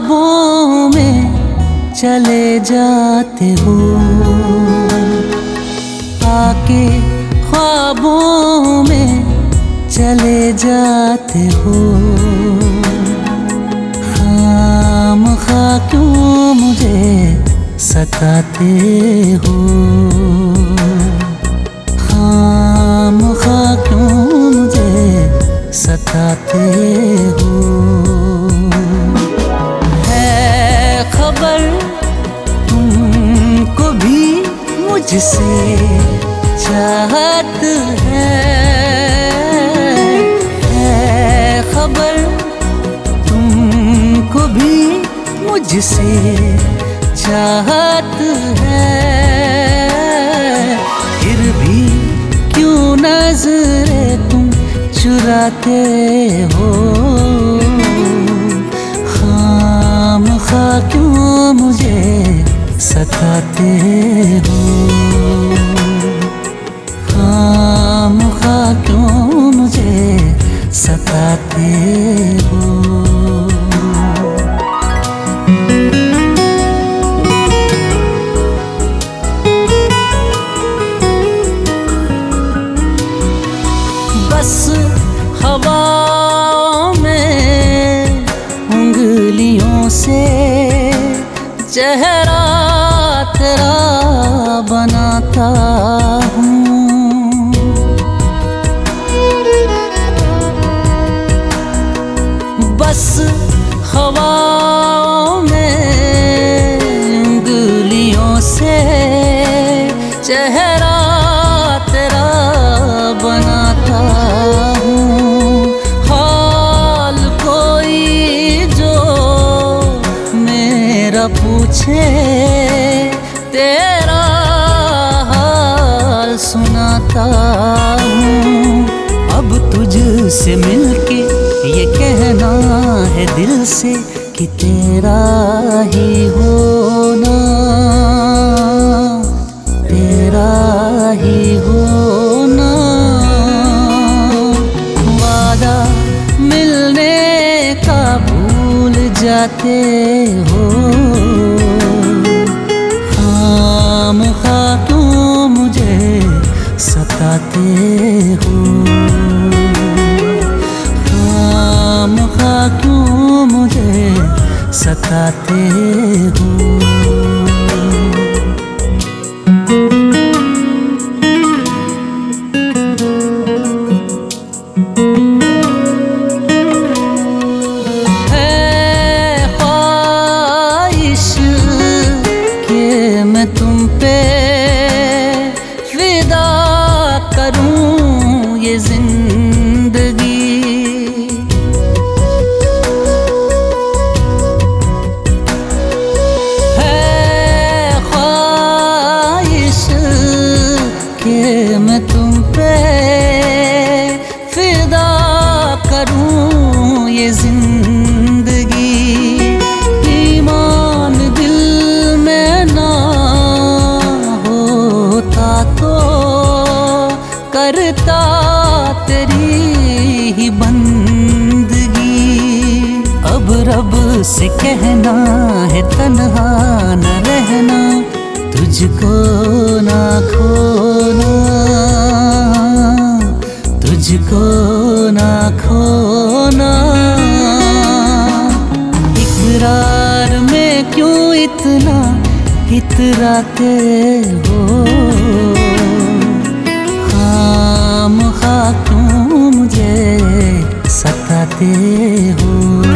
ख्वाबों में चले जाते हो, आके ख्वाबों में चले जाते हो। खामखा क्यों मुझे सताते हो, खामखा क्यों मुझे सताते हो। है खबर तुमको भी मुझसे चाहत है खबर तुमको भी मुझसे चाहत है। फिर भी क्यों नजरें तुम चुराते हो, खामखा क्यों मुझे सताते हो, खामखा क्यों मुझे सताते हो। बस हवाओं में उंगलियों से चेहरा तेरा बनाता हूँ। बस हवाओं में उंगलियों से चेहरा तेरा बनाता हूँ। हाल कोई जो मेरा पूछे तेरा हाल सुनाता हूँ। अब तुझसे मिलके ये कहना है दिल से कि तेरा ही होना, तेरा ही होना। वादा मिलने का भूल जाते हो, खामखा क्यों मुझे सताते हो, खामखा क्यों मुझे सताते हो। है ख्वाहिश कि मैं तुम पे फिदा करूं ये जिंदगी। है ख्वाहिश कि मैं तुम पे फिदा करूं ये जिंदगी। ईमान दिल में ना होता तो करता तेरी ही बंदगी। अब रब से कहना है तन्हा न रहना, तुझको ना खोना, तुझको ना खोना। इकरार में क्यों इतना इतराते हो, खामखा क्यों मुझे सताते हो।